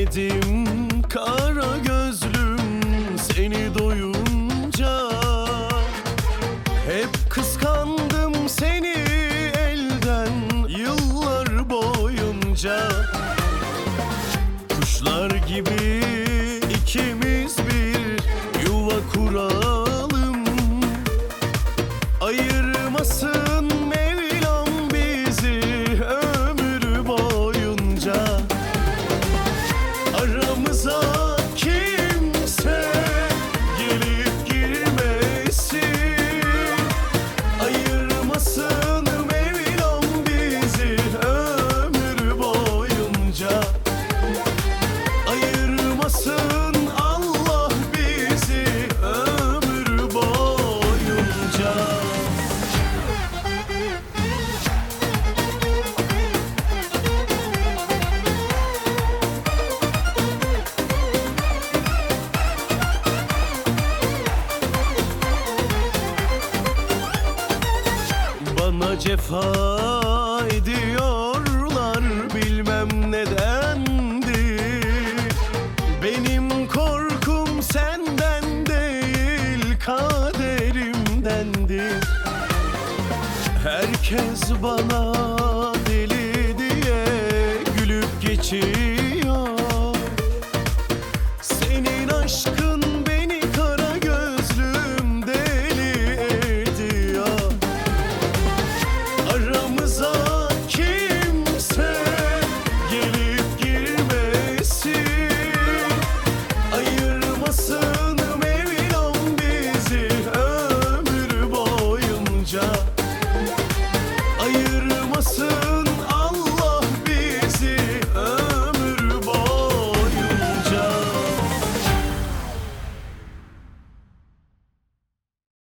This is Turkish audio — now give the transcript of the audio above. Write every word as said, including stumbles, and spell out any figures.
Sevmedim kara gözlüm seni doyunca. Hep kıskandım seni elden yıllar boyunca. Kuşlar gibi ikimiz bir yuva kuralım. Ayırmasın Mevlam bizi ömür boyunca. Aramıza kimse gelip girmesin. Ayırmasın Mevlam bizi ömür boyunca. Ayırmasın Allah bizi ömür boyunca. Bana cefa ediyorlar bilmem nedendir. Benim korkum senden değil kaderimdendir. Herkes bana deli diye gülüp geçiyor. Senin aşkın beni kara gözlüm deli ediyor. Aramıza kimse gelip girmesin. Ayırmasın Mevlam bizi ömür boyunca.